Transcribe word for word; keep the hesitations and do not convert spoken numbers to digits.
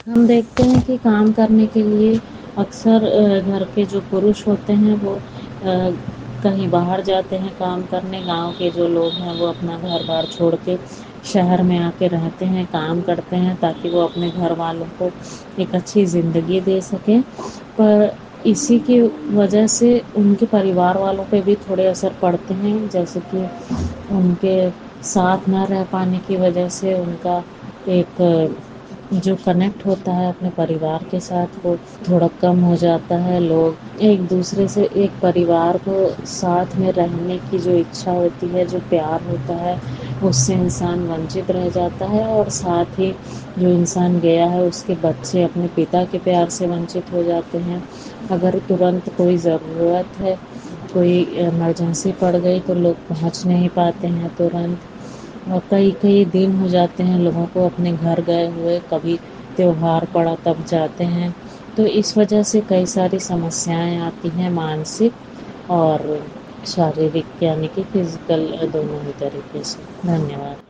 ہم دیکھتے ہیں کہ کام کرنے کے لیے اکثر گھر کے جو پروش ہوتے ہیں وہ کہیں باہر جاتے ہیں کام کرنے، گاؤں کے جو لوگ ہیں وہ اپنا گھر بار چھوڑ کے شہر میں آ کے رہتے ہیں، کام کرتے ہیں تاکہ وہ اپنے گھر والوں کو ایک اچھی زندگی دے سکیں۔ پر اسی کی وجہ سے ان کے پریوار والوں پہ بھی تھوڑے اثر پڑتے ہیں، جیسے کہ ان کے ساتھ نہ رہ پانے کی وجہ سے ان کا ایک جو کنیکٹ ہوتا ہے اپنے پریوار کے ساتھ وہ تھوڑا کم ہو جاتا ہے۔ لوگ ایک دوسرے سے ایک پریوار کو ساتھ میں رہنے کی جو اچھا ہوتی ہے، جو پیار ہوتا ہے، اس سے انسان ونچت رہ جاتا ہے، اور ساتھ ہی جو انسان گیا ہے اس کے بچے اپنے پتا کے پیار سے ونچت ہو جاتے ہیں۔ اگر ترنت کوئی ضرورت ہے، کوئی ایمرجنسی پڑ گئی تو لوگ پہنچ نہیں پاتے ہیں ترنت، اور کئی کئی دن ہو جاتے ہیں لوگوں کو اپنے گھر گئے ہوئے، کبھی تیوہار پڑا تب جاتے ہیں۔ تو اس وجہ سے کئی ساری سمسیائیں آتی ہیں، مانسک اور شاریرک، یعنی کہ فزیکل دونوں ہی طریقے سے۔ دھنیہ واد۔